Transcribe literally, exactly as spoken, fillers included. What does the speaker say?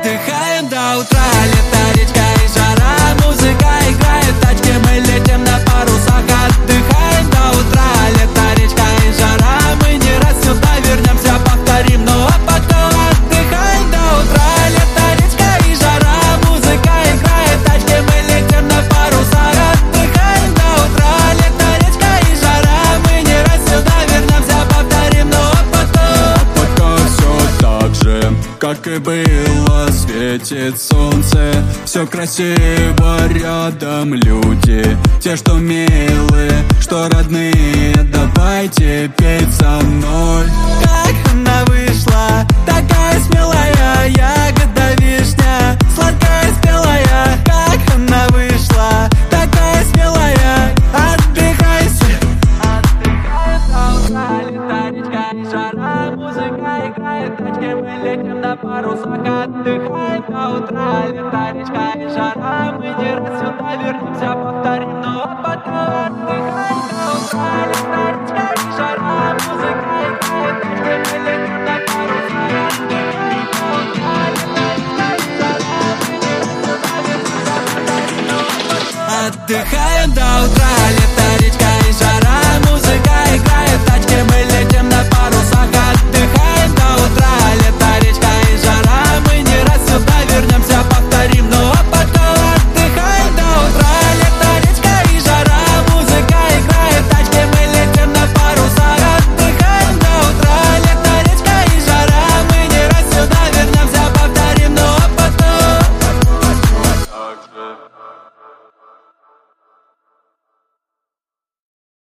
Отдыхаем до утра, лето, речка и жара. Музыка играет в тачке, мы летим на парусах. Отдыхаем до утра, лето, речка и жара. Мы не раз сюда вернемся, повторим, ну а потом отдыхаем до утра, лето, речка и жара. Музыка играет в тачке, мы летим на парусах. Отдыхаем до утра, лето, речка и жара. Мы не раз сюда вернемся, повторим, ну а потом. Пока все так же, как и было, светит солнце. Все красиво, рядом люди, те, что милые, что родные. Давайте петь со мной. Как она вышла, такая смелая, ягода вишня, сладкая спелая. Как она вышла, такая смелая, отдыхайся. Отдыхаем до утра, лето, речка и жара. Музыка играет в тачке, мы летим на парусах. Отдыхаем до утра, лето, речка и жара. Мы не раз сюда вернемся, повторим, ну а потом. Отдыхаем до утра, лето, речка и жара. Музыка играет в тачке, мы летим на парусах. Отдыхаем до утра, лето, речка и жара. Мы не раз сюда вернемся, повторим, ну а потом. Отдыхаем до утра, лето, речка и жара. Музыка играет в тачке, мы летим на парусах. Отдыхаем до утра, лето,